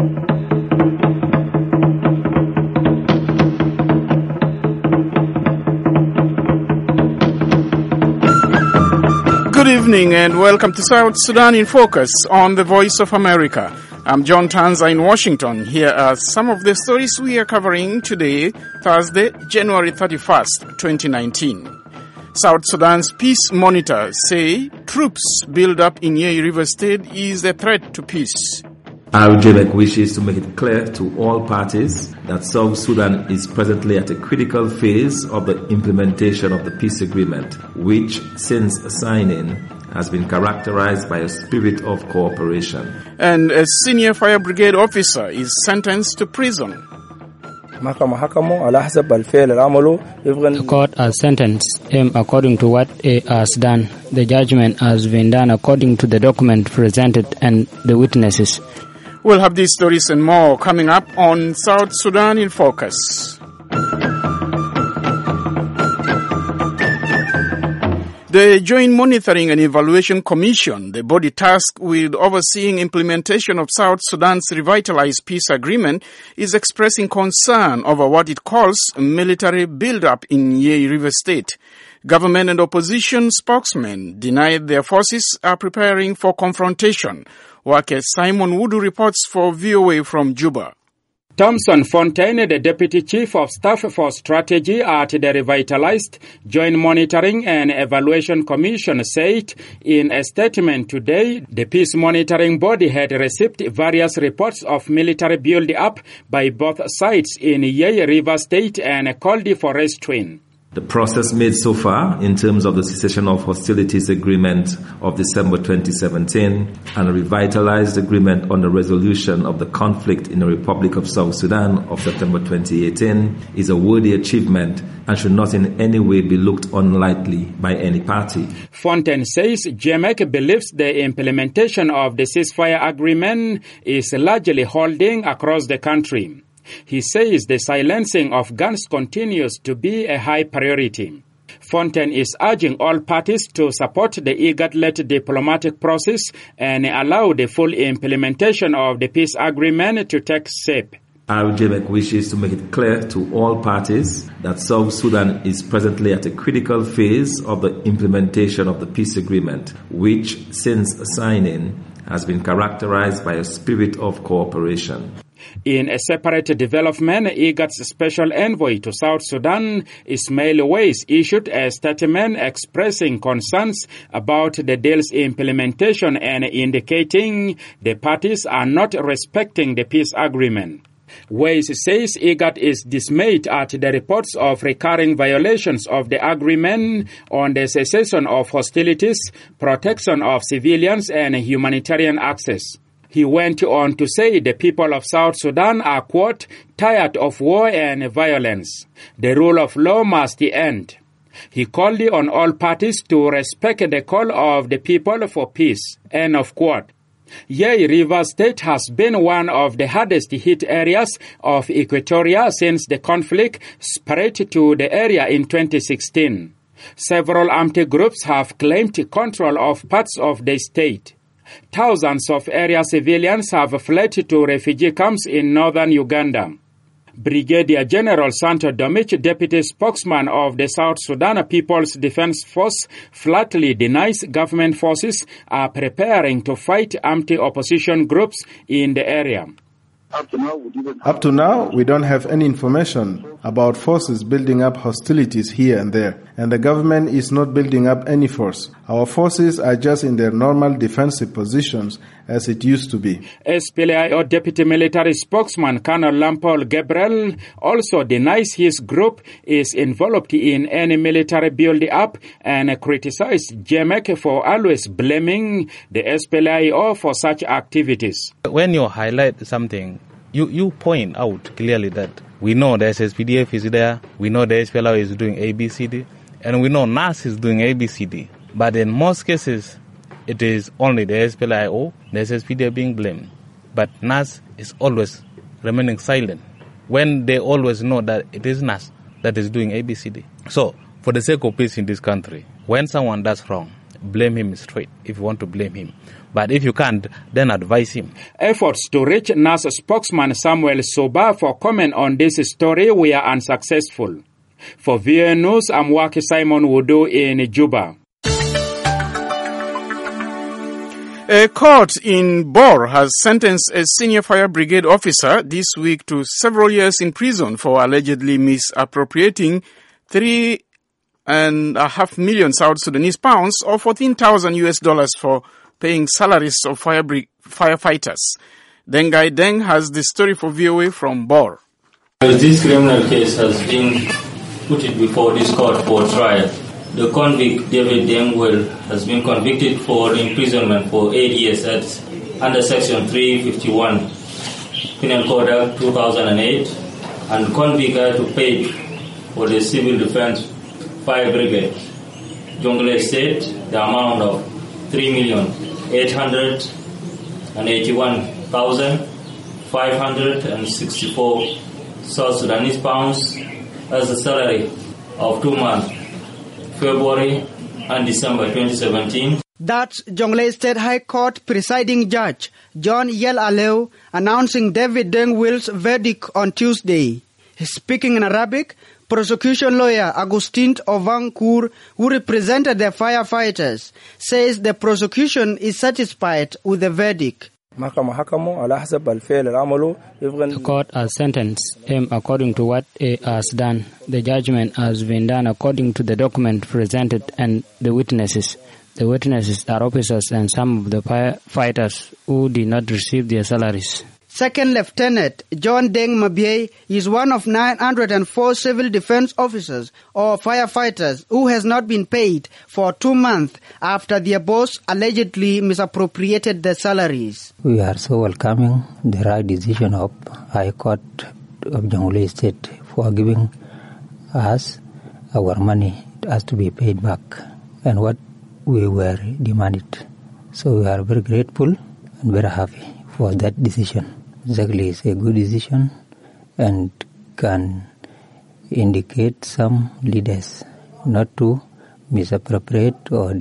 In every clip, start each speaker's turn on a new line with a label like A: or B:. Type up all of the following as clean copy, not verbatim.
A: Good evening and welcome to South Sudan in Focus on the Voice of America. I'm John Tanza in Washington. Here are some of the stories we are covering today, Thursday, January 31st, 2019. South Sudan's peace monitors say troops build-up in Yei River State is a threat to peace.
B: RJMEC wishes to make it clear to all parties that South Sudan is presently at a critical phase of the implementation of the peace agreement, which, since signing, has been characterized by a spirit of cooperation.
A: And a senior fire brigade officer is sentenced to prison.
C: The
D: court has sentenced him according to what he has done. The judgment has been done according to the document presented and the witnesses.
A: We'll have these stories and more coming up on South Sudan in Focus. The Joint Monitoring and Evaluation Commission, the body tasked with overseeing implementation of South Sudan's revitalized peace agreement, is expressing concern over what it calls a military build-up in Yei River State. Government and opposition spokesmen denied their forces are preparing for confrontation. Worker Simon Wudu reports for VOA from Juba.
E: Thomson Fontaine, the Deputy Chief of Staff for Strategy at the Revitalized Joint Monitoring and Evaluation Commission, said in a statement today the peace monitoring body had received various reports of military build-up by both sides in Yei River State and Koldi Forest Twin.
B: The process made so far in terms of the cessation of hostilities agreement of December 2017 and a revitalized agreement on the resolution of the conflict in the Republic of South Sudan of September 2018 is a worthy achievement and should not in any way be looked on lightly by any party.
E: Fontaine says JMEC believes the implementation of the ceasefire agreement is largely holding across the country. He says the silencing of guns continues to be a high priority. Fontaine is urging all parties to support the IGAD-led diplomatic process and allow the full implementation of the peace agreement to take shape.
B: RJMEC wishes to make it clear to all parties that South Sudan is presently at a critical phase of the implementation of the peace agreement, which, since signing, has been characterized by a spirit of cooperation.
E: In a separate development, IGAD's special envoy to South Sudan, Ismail Weiss, issued a statement expressing concerns about the deal's implementation and indicating the parties are not respecting the peace agreement. Weiss says IGAD is dismayed at the reports of recurring violations of the agreement on the cessation of hostilities, protection of civilians, and humanitarian access. He went on to say the people of South Sudan are, quote, tired of war and violence. The rule of law must end. He called on all parties to respect the call of the people for peace, end of quote. Yei River State has been one of the hardest hit areas of Equatoria since the conflict spread to the area in 2016. Several armed groups have claimed control of parts of the state. Thousands of area civilians have fled to refugee camps in northern Uganda. Brigadier General Santo Domich, deputy spokesman of the South Sudan People's Defense Force, flatly denies government forces are preparing to fight armed opposition groups in the area.
F: Up to now, we don't have any information about forces building up hostilities here and there, and the government is not building up any force. Our forces are just in their normal defensive positions as it used to be.
E: SPLA Deputy Military Spokesman Colonel Lampol Gabriel also denies his group is involved in any military build-up and criticized JMEC for always blaming the SPLA for such activities.
G: When you highlight something, you point out clearly that we know the SSPDF is there, we know the SPLA is doing ABCD, and we know NAS is doing ABCD. But in most cases, it is only the SPLIO, the SSPDF being blamed. But NAS is always remaining silent when they always know that it is NAS that is doing ABCD. So, for the sake of peace in this country, when someone does wrong, blame him straight if you want to blame him. But if you can't, then advise him.
E: Efforts to reach NAS spokesman Samuel Soba for comment on this story were unsuccessful. For VOA News, I'm Waki Simon Wudu in Juba.
A: A court in Bor has sentenced a senior fire brigade officer this week to several years in prison for allegedly misappropriating $3.5 million South Sudanese pounds or $14,000 for paying salaries of firefighters. Dengai Deng has the story for VOA from Bor.
C: This criminal case has been put before this court for trial. The convict, David Dengwell, has been convicted for imprisonment for 8 years under Section 351, Penal Code Act 2008, and convict had to pay for the Civil Defense Fire Brigade, Jonglei State, the amount of 3,881,564 South Sudanese pounds as a salary of 2 months, February and December 2017.
H: That's Jonglei State High Court presiding judge John Yel Aleu announcing David Dengwell's verdict on Tuesday. Speaking in Arabic, prosecution lawyer Agustin Ovancourt, who represented the firefighters, says the prosecution is satisfied with the verdict.
D: The court has sentenced him according to what he has done. The judgment has been done according to the document presented and the witnesses. The witnesses are officers and some of the firefighters who did not receive their salaries.
H: Second Lieutenant John Deng Mabie is one of 904 civil defense officers or firefighters who has not been paid for 2 months after their boss allegedly misappropriated their salaries.
I: We are so welcoming the right decision of High Court of Jonglei State for giving us our money. It has to be paid back and what we were demanded. So we are very grateful and very happy for that decision. Exactly, it's a good decision and can indicate some leaders not to misappropriate or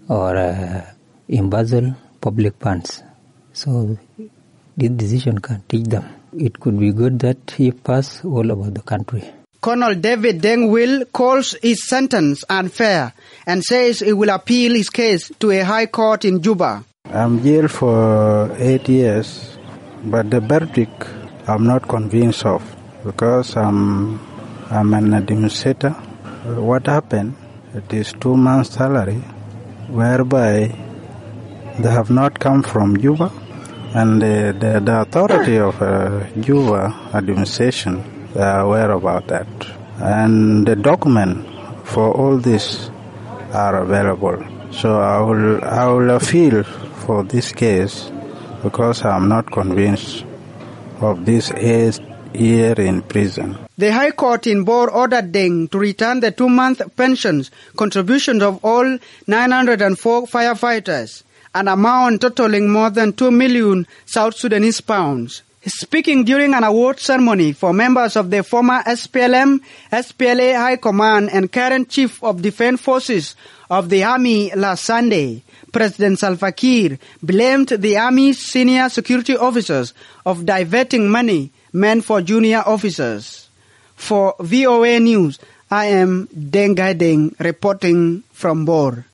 I: embezzle public funds. So this decision can teach them. It could be good that he pass all over the country.
H: Colonel David Dengwell calls his sentence unfair and says he will appeal his case to a high court in Juba.
F: I'm jailed for 8 years. But the verdict I'm not convinced of because I'm an administrator. What happened? It is 2 months' salary whereby they have not come from Juba and the authority of Juba administration, they are aware about that. And the document for all this are available. So I will appeal for this case because I am not convinced of this 8 year in prison.
H: The High Court in Bor ordered Deng to return the 2-month pensions contributions of all 904 firefighters, an amount totaling more than 2 million South Sudanese pounds. Speaking during an award ceremony for members of the former SPLM, SPLA High Command and current Chief of Defense Forces of the Army last Sunday, President Salva Kiir blamed the Army's senior security officers of diverting money meant for junior officers. For VOA News, I am Dengai Deng reporting from Bor.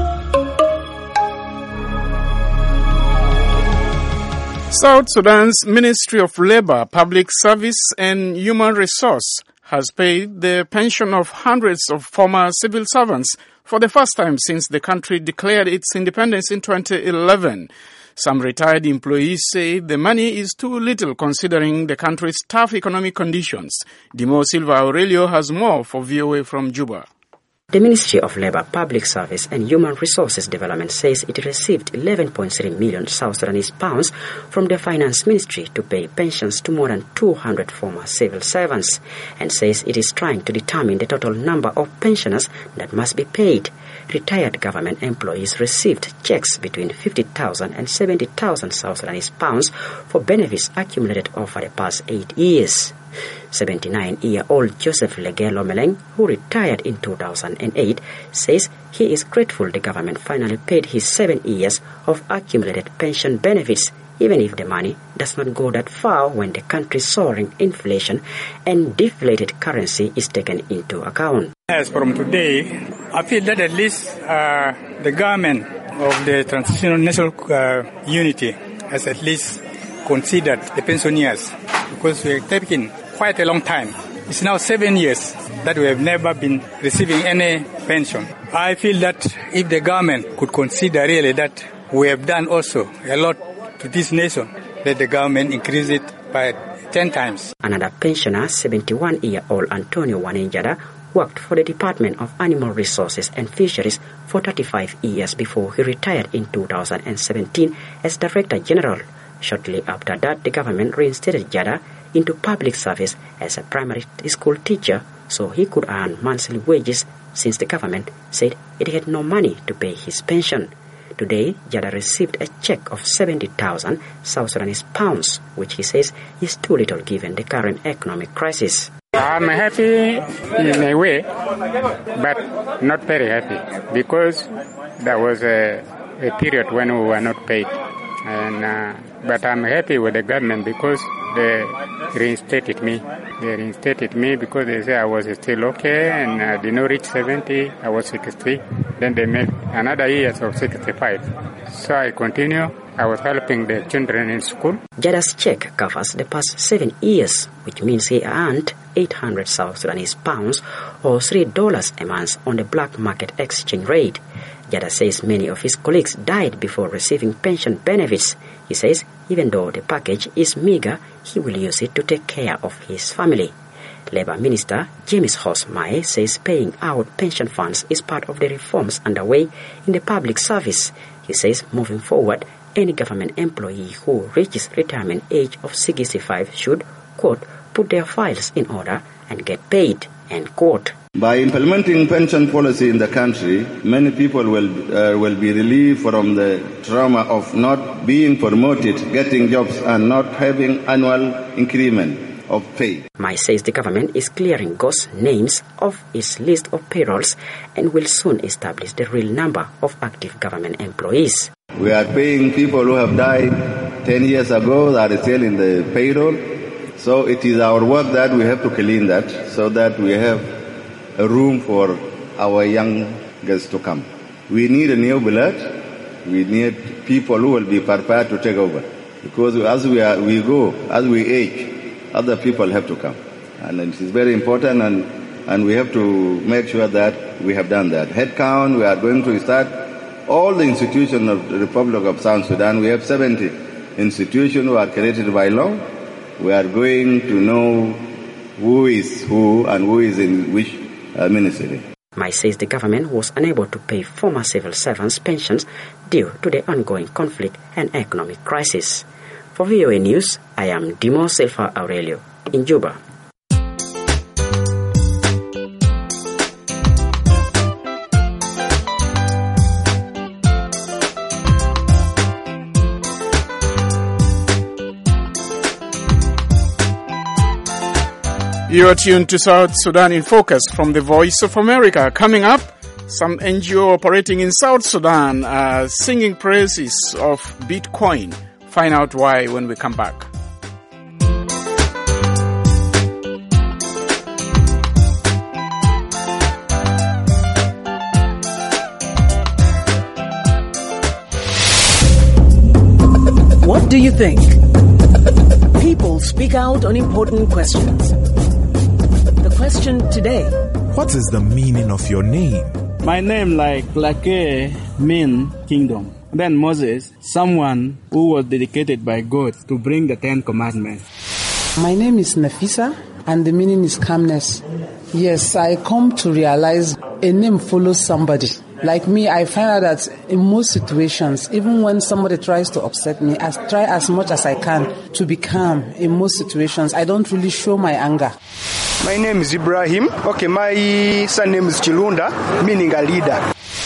A: South Sudan's Ministry of Labor, Public Service and Human Resource has paid the pension of hundreds of former civil servants for the first time since the country declared its independence in 2011. Some retired employees say the money is too little considering the country's tough economic conditions. Dimo Silva Aurelio has more for VOA from Juba.
J: The Ministry of Labor, Public Service and Human Resources Development says it received 11.3 million South Sudanese pounds from the Finance Ministry to pay pensions to more than 200 former civil servants and says it is trying to determine the total number of pensioners that must be paid. Retired government employees received checks between 50,000 and 70,000 South Sudanese pounds for benefits accumulated over the past 8 years. 79-year-old Joseph Legelo Meleng, who retired in 2008, says he is grateful the government finally paid his 7 years of accumulated pension benefits, even if the money does not go that far when the country's soaring inflation and deflated currency is taken into account.
K: As from today, I feel that at least the government of the Transitional National Unity has at least considered the pensioners, because we are taking quite a long time. It's now 7 years that we have never been receiving any pension. I feel that if the government could consider really that we have done also a lot to this nation, that the government increase it by 10 times.
J: Another pensioner, 71-year-old Antonio Wanenjada, worked for the Department of Animal Resources and Fisheries for 35 years before he retired in 2017 as Director General. Shortly after that, the government reinstated Jada into public service as a primary school teacher so he could earn monthly wages, since the government said it had no money to pay his pension. Today, Jada received a check of 70,000 South Sudanese pounds, which he says is too little given the current economic crisis.
L: I'm happy in a way, but not very happy, because there was a period when we were not paid. But I'm happy with the government because they reinstated me. They reinstated me because they said I was still okay and I did not reach 70. I was 60. Then they made another year of 65. So I continue. I was helping the children in school.
J: Jada's check covers the past 7 years, which means he earned 800 South Sudanese pounds or $3 a month on the black market exchange rate. Jada says many of his colleagues died before receiving pension benefits. He says even though the package is meager, he will use it to take care of his family. Labour Minister James Hoss Mae says paying out pension funds is part of the reforms underway in the public service. He says moving forward, any government employee who reaches retirement age of 65 should, quote, put their files in order and get paid, end quote.
M: By implementing pension policy in the country, many people will be relieved from the trauma of not being promoted, getting jobs, and not having annual increment of pay.
J: Mai says the government is clearing ghost names off its list of payrolls and will soon establish the real number of active government employees.
M: We are paying people who have died 10 years ago that are still in the payroll. So it is our work that we have to clean that so that we have a room for our young girls to come. We need a new blood. We need people who will be prepared to take over. Because as we age, other people have to come. And it is very important, and we have to make sure that we have done that. Headcount, we are going to start all the institutions of the Republic of South Sudan. We have 70 institutions who are created by law. We are going to know who is who and who is in which ministry.
J: Mai says the government was unable to pay former civil servants pensions due to the ongoing conflict and economic crisis. For VOA News, I am Dimo Silva Aurelio in Juba.
A: You are tuned to South Sudan in Focus from the Voice of America. Coming up, some NGO operating in South Sudan are singing praises of Bitcoin. Find out why when we come back.
N: What do you think? People speak out on important questions. The question today:
O: what is the meaning of your name?
P: My name, like Lake, mean kingdom. Then Moses, someone who was dedicated by God to bring the 10 Commandments.
Q: My name is Nafisa, and the meaning is calmness. Yes, I come to realize a name follows somebody. Like me, I find out that in most situations, even when somebody tries to upset me, I try as much as I can to be calm. In most situations, I don't really show my anger.
R: My name is Ibrahim. Okay, my surname is Chilunda, meaning a leader.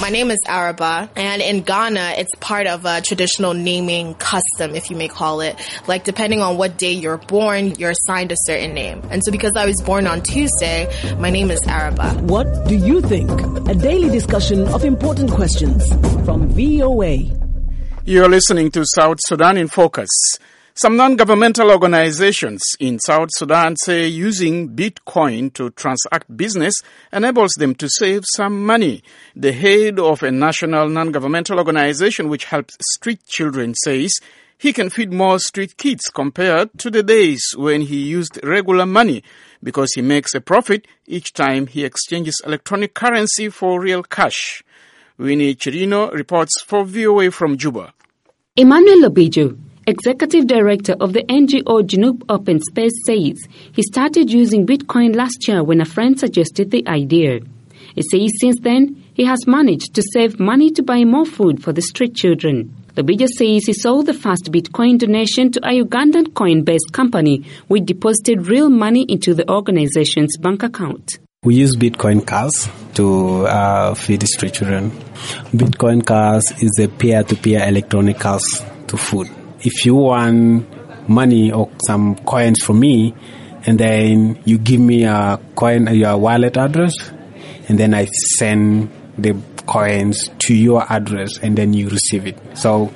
R: My name is Araba, and in Ghana, it's part of a traditional naming custom, if you may call it. Like, depending on what day you're born, you're assigned a certain name. And so because I was born on Tuesday, my name is Araba.
N: What do you think? A daily discussion of important questions from VOA.
A: You're listening to South Sudan in Focus. Some non-governmental organizations in South Sudan say using Bitcoin to transact business enables them to save some money. The head of a national non-governmental organization which helps street children says he can feed more street kids compared to the days when he used regular money because he makes a profit each time he exchanges electronic currency for real cash. Winnie Chirino reports for VOA from Juba.
S: Emmanuel Lobijo, Executive Director of the NGO Junub Open Space, says he started using Bitcoin last year when a friend suggested the idea. He says since then, he has managed to save money to buy more food for the street children. Lobijo says he sold the first Bitcoin donation to a Ugandan coin-based company which deposited real money into the organization's bank account.
T: We use Bitcoin Cash to feed the street children. Bitcoin Cash is a peer-to-peer electronic cash to food. If you want money or some coins from me, and then you give me a coin, your wallet address, and then I send the coins to your address, and then you receive it. So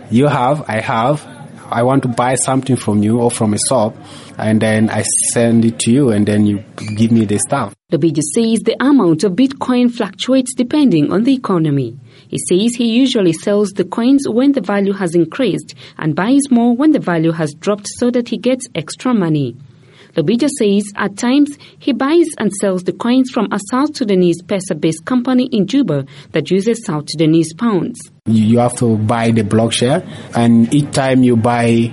T: I want to buy something from you or from a shop, and then I send it to you, and then you give me the stuff.
S: Lobijo says the amount of Bitcoin fluctuates depending on the economy. He says he usually sells the coins when the value has increased and buys more when the value has dropped so that he gets extra money. Lobijo says at times he buys and sells the coins from a South Sudanese pesa-based company in Juba that uses South Sudanese pounds.
T: You have to buy the block share, and each time you buy,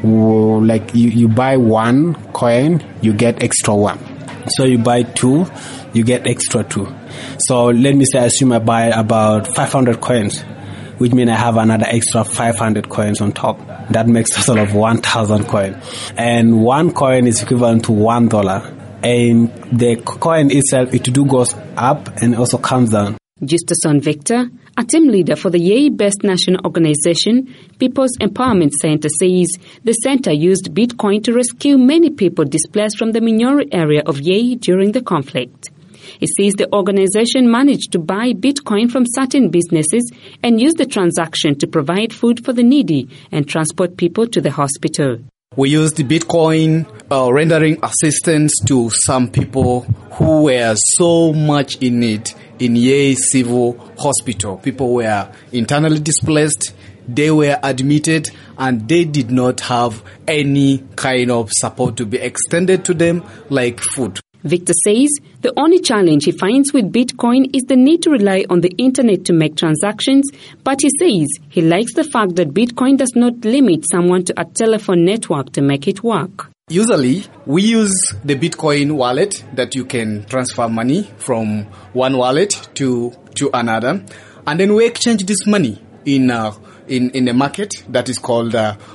T: you buy one coin, you get extra one. So you buy two, you get extra two. So let me say, assume I buy about 500 coins, which means I have another extra 500 coins on top. That makes a total of 1,000 coins. And one coin is equivalent to $1. And the coin itself, it goes up and also comes down.
S: Justason Victor, a team leader for the Yei-based national organization, People's Empowerment Center, says the center used Bitcoin to rescue many people displaced from the Minyori area of Yei during the conflict. He says the organization managed to buy Bitcoin from certain businesses and use the transaction to provide food for the needy and transport people to the hospital.
U: We used the Bitcoin rendering assistance to some people who were so much in need in Yei Civil Hospital. People were internally displaced, they were admitted, and they did not have any kind of support to be extended to them like food.
S: Victor says the only challenge he finds with Bitcoin is the need to rely on the internet to make transactions, but he says he likes the fact that Bitcoin does not limit someone to a telephone network to make it work.
U: Usually, we use the Bitcoin wallet that you can transfer money from one wallet to another, and then we exchange this money in a market that is called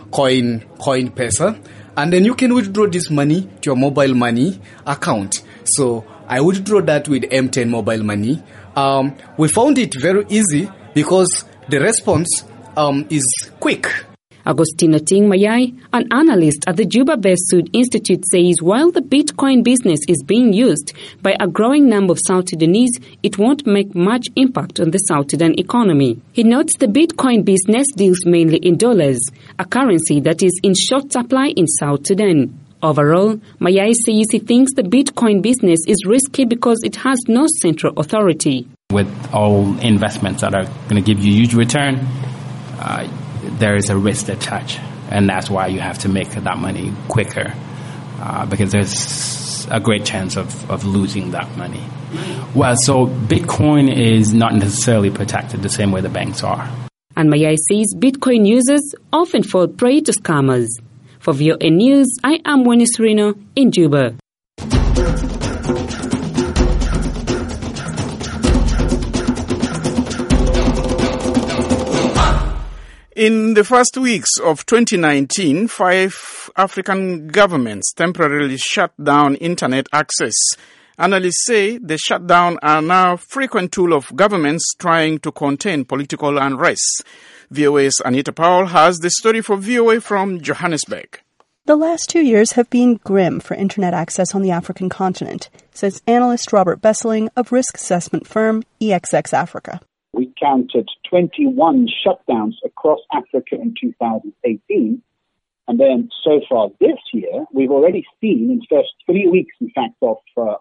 U: Coin-Pesa. And then you can withdraw this money to your mobile money account. So I withdraw that with M10 mobile money. We found it very easy because the response is quick.
S: Agostino Ting Mayai, an analyst at the Juba-based Sud Institute, says while the Bitcoin business is being used by a growing number of South Sudanese, it won't make much impact on the South Sudan economy. He notes the Bitcoin business deals mainly in dollars, a currency that is in short supply in South Sudan. Overall, Mayai says he thinks the Bitcoin business is risky because it has no central authority.
V: With all investments that are going to give you huge return, there is a risk attached, and that's why you have to make that money quicker, because there's a great chance of losing that money. Well, so Bitcoin is not necessarily protected the same way the banks are.
S: And Mayai says Bitcoin users often fall prey to scammers. For VOA News, I am Winnie Serino in Juba.
A: In the first weeks of 2019, 5 African governments temporarily shut down internet access Analysts say the shutdown are now a frequent tool of governments trying to contain political unrest. VOA's Anita Powell has the story for VOA from Johannesburg.
B: The last 2 years have been grim for internet access on the African continent, says analyst Robert Besseling of risk assessment firm EXX Africa.
G: We counted 21 shutdowns across Africa in 2018. And then so far this year, we've already seen in the first 3 weeks, in fact, of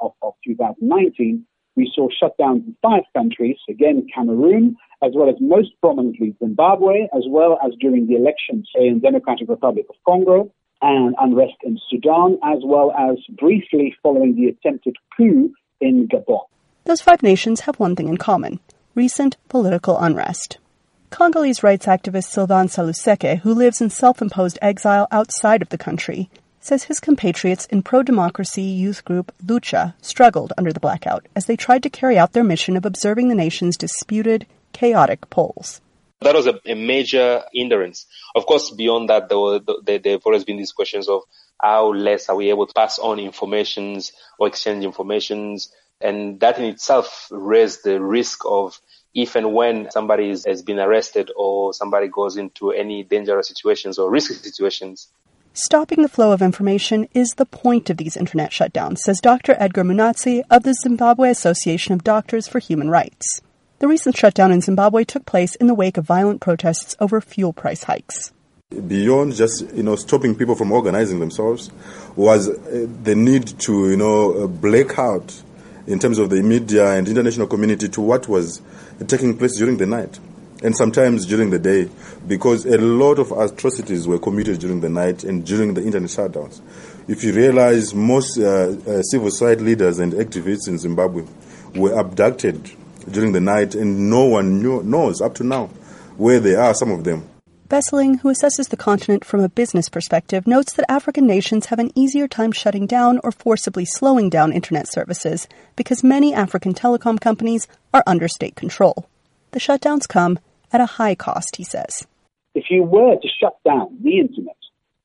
G: 2019, we saw shutdowns in 5 countries, again, Cameroon, as well as most prominently Zimbabwe, as well as during the elections in Democratic Republic of Congo, and unrest in Sudan, as well as briefly following the attempted coup in Gabon.
B: Those 5 nations have one thing in common: recent political unrest. Congolese rights activist Sylvain Saluseke, who lives in self-imposed exile outside of the country, says his compatriots in pro-democracy youth group Lucha struggled under the blackout as they tried to carry out their mission of observing the nation's disputed, chaotic polls.
W: That was a major hindrance. Of course, beyond that, there have always been these questions of how less are we able to pass on informations or exchange informations, and that in itself raised the risk of if and when somebody has been arrested or somebody goes into any dangerous situations or risky situations.
B: Stopping the flow of information is the point of these internet shutdowns, says Dr. Edgar Munatsi of the Zimbabwe Association of Doctors for Human Rights. The recent shutdown in Zimbabwe took place in the wake of violent protests over fuel price hikes.
X: Beyond just, stopping people from organizing themselves was the need to, black out in terms of the media and international community to what was taking place during the night and sometimes during the day, because a lot of atrocities were committed during the night and during the internet shutdowns. If you realize, most civil society leaders and activists in Zimbabwe were abducted during the night, and no one knows up to now where they are, some of them.
B: Besseling, who assesses the continent from a business perspective, notes that African nations have an easier time shutting down or forcibly slowing down internet services because many African telecom companies are under state control. The shutdowns come at a high cost, he says.
G: If you were to shut down the internet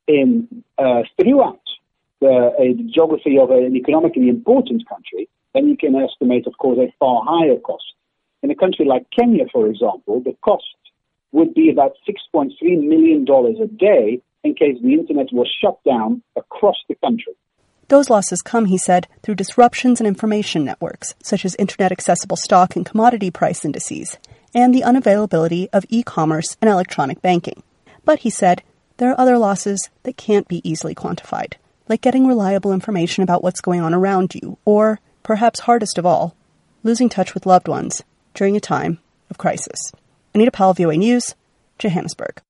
G: throughout the geography of an economically important country, then you can estimate, of course, a far higher cost. In a country like Kenya, for example, the cost would be about $6.3 million a day in case the internet was shut down across the country.
B: Those losses come, he said, through disruptions in information networks, such as internet-accessible stock and commodity price indices, and the unavailability of e-commerce and electronic banking. But, he said, there are other losses that can't be easily quantified, like getting reliable information about what's going on around you, or, perhaps hardest of all, losing touch with loved ones during a time of crisis. Anita Powell, VOA News, Johannesburg.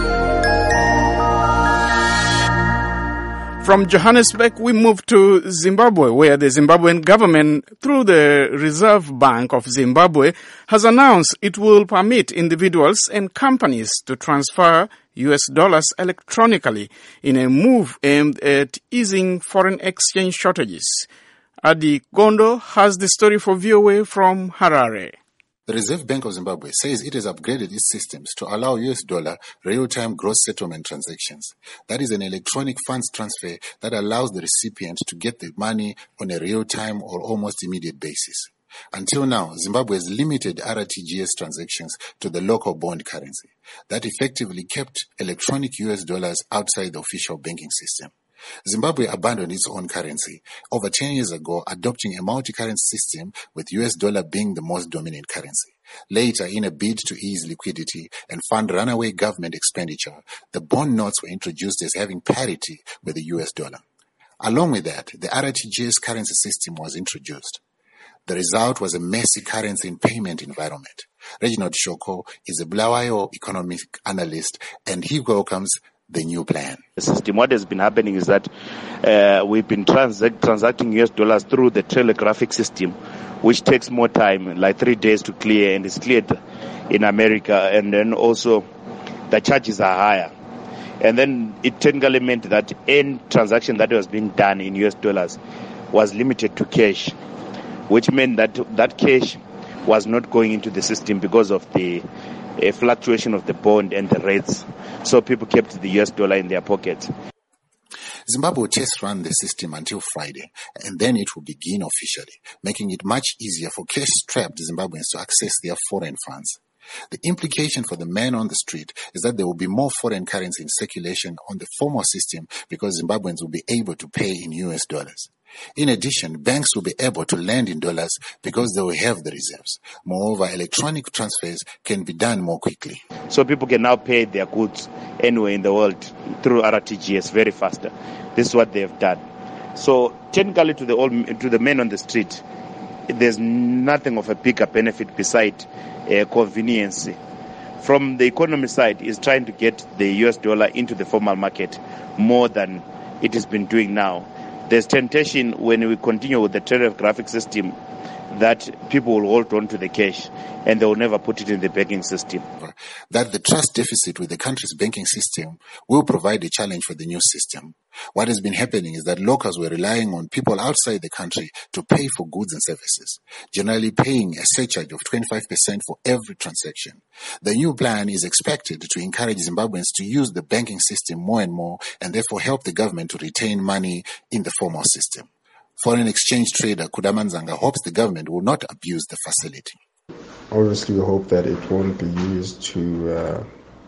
A: From Johannesburg, we move to Zimbabwe, where the Zimbabwean government, through the Reserve Bank of Zimbabwe, has announced it will permit individuals and companies to transfer US dollars electronically in a move aimed at easing foreign exchange shortages. Adi Gondo has the story for VOA from Harare.
Y: The Reserve Bank of Zimbabwe says it has upgraded its systems to allow US dollar real-time gross settlement transactions. That is an electronic funds transfer that allows the recipient to get the money on a real-time or almost immediate basis. Until now, Zimbabwe has limited RTGS transactions to the local bond currency. That effectively kept electronic US dollars outside the official banking system. Zimbabwe abandoned its own currency over 10 years ago, adopting a multi-currency system with US dollar being the most dominant currency. Later, in a bid to ease liquidity and fund runaway government expenditure, the bond notes were introduced as having parity with the US dollar. Along with that, the RTGS currency system was introduced. The result was a messy currency and payment environment. Reginald Shoko is a Bulawayo economic analyst, and he welcomes the new plan.
Z: The system, what has been happening is that we've been transacting US dollars through the telegraphic system, which takes more time, like 3 days to clear, and it's cleared in America, and then also the charges are higher. And then it technically meant that any transaction that was being done in US dollars was limited to cash, which meant that cash was not going into the system because of the fluctuation of the bond and the rates. So people kept the US dollar in their pockets.
Y: Zimbabwe will test run the system until Friday, and then it will begin officially, making it much easier for cash-strapped Zimbabweans to access their foreign funds. The implication for the man on the street is that there will be more foreign currency in circulation on the formal system because Zimbabweans will be able to pay in US dollars. In addition, banks will be able to lend in dollars because they will have the reserves. Moreover, electronic transfers can be done more quickly.
Z: So people can now pay their goods anywhere in the world through RTGS very faster. This is what they have done. So technically to the men on the street, there's nothing of a bigger benefit beside convenience. From the economy side, is trying to get the US dollar into the formal market more than it has been doing now. There's temptation when we continue with the telegraphic system that people will hold on to the cash and they will never put it in the banking system.
Y: That the trust deficit with the country's banking system will provide a challenge for the new system. What has been happening is that locals were relying on people outside the country to pay for goods and services, generally paying a surcharge of 25% for every transaction. The new plan is expected to encourage Zimbabweans to use the banking system more and more and therefore help the government to retain money in the formal system. Foreign exchange trader Kudamanzanga hopes the government will not abuse the facility.
C: Obviously, we hope that it won't be used to,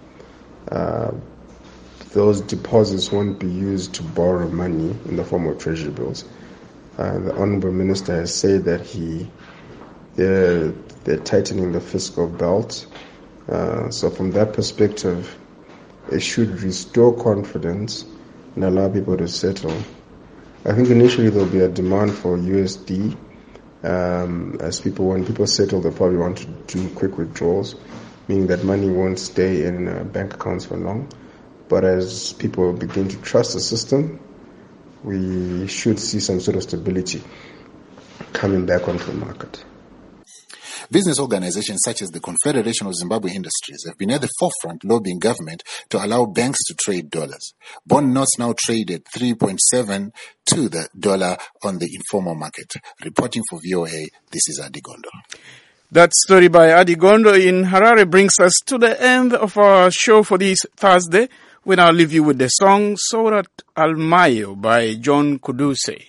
C: those deposits won't be used to borrow money in the form of treasury bills. The Honorable Minister has said that they're tightening the fiscal belt. So from that perspective, it should restore confidence and allow people to settle. I think initially there'll be a demand for USD. When people settle, they probably want to do quick withdrawals, meaning that money won't stay in bank accounts for long. But as people begin to trust the system, we should see some sort of stability coming back onto the market.
Y: Business organizations such as the Confederation of Zimbabwe Industries have been at the forefront lobbying government to allow banks to trade dollars. Bond notes now trade at 3.7 to the dollar on the informal market. Reporting for VOA, this is Adi Gondo.
A: That story by Adi Gondo in Harare brings us to the end of our show for this Thursday. We now leave you with the song Sorat Almayo by John Kuduse.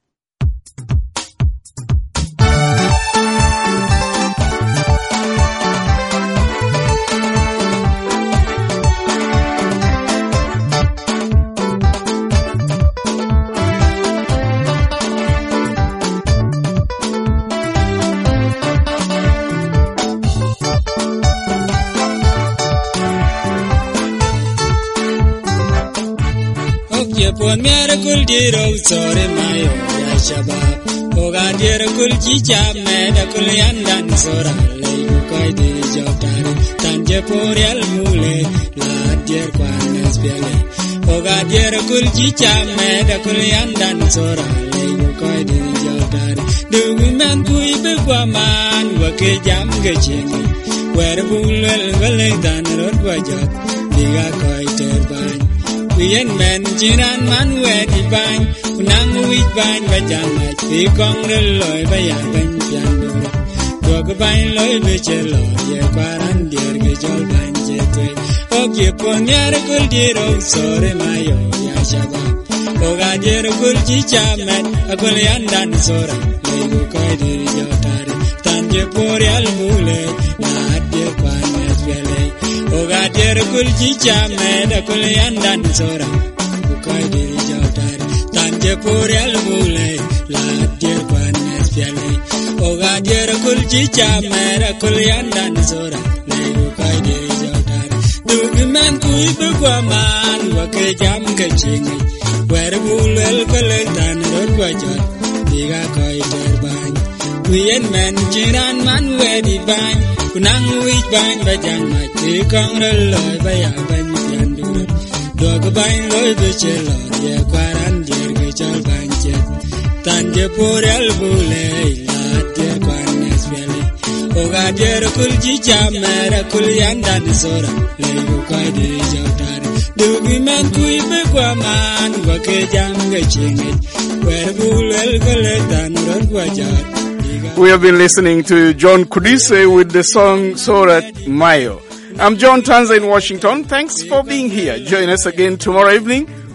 D: Pon miracle diro sore mayo ya shabab oga diro chicha meda kul yandan sora le koi de jotare tanje porial mule la dir kwanes bele oga diro chicha meda kul yandan sora le koi de jotare du men kui be kwaman wa ke jam ge chengi wer bulel gale dan rod wajat diga koi terban Yen men jiran man wedi bang unang wit bang bajang fi kong loy bayan ban piando dog bang loy bechelo ye kwaran dir ge jol ban jetwe oge ponyar kul diro sore mayo ya shaba oga dir kul chicha men akul yandan sora legu koy dir jotare tanje porial mule na dir kwanes vele oga dir kul chicha meda kul yandan sora bukai dir jotare tanje porial mule la dir kwanes vele oga dir kul chicha meda kul yandan sora le bukai dir jotare du men kui be kwaman wa ke jam ke chingi wer bulel kale tan rod wajot diga koi terban Yen men jiran man wedi bang kunang wich bang bajang ma ti kong loy baya ban piandu dog bang loy bechelo ye kwaran jer ge chal bang jet tanje porel bule la te kwanes vele oga jer kul chicha mera kul yandan sora le koi de jotare dug men kui be kwaman wa ke jam ge chingi wer bulel gale tan rod wajat.
A: We have been listening to John Kuduse with the song Sorat Mayo. I'm John Tanza in Washington. Thanks for being here. Join us again tomorrow evening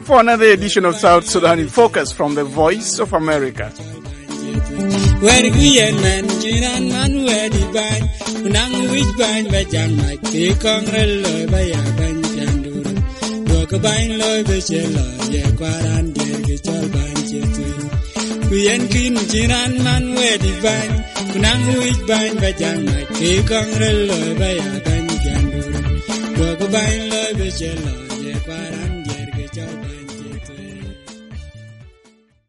A: for another edition of South Sudan in Focus from the Voice of America.
D: Where we and man, Jinan man, where the band, Nang which band by Jan Mike, the Congrel by Yaban Jandura, Walk a bine loy by Chella, Yakwaran, Gergachal Banchetu. We and Kin Jinan man, where the band, Nang which band by Jan Mike, the Congrel by Yaban Jandura, Walk a bine loy by Chella.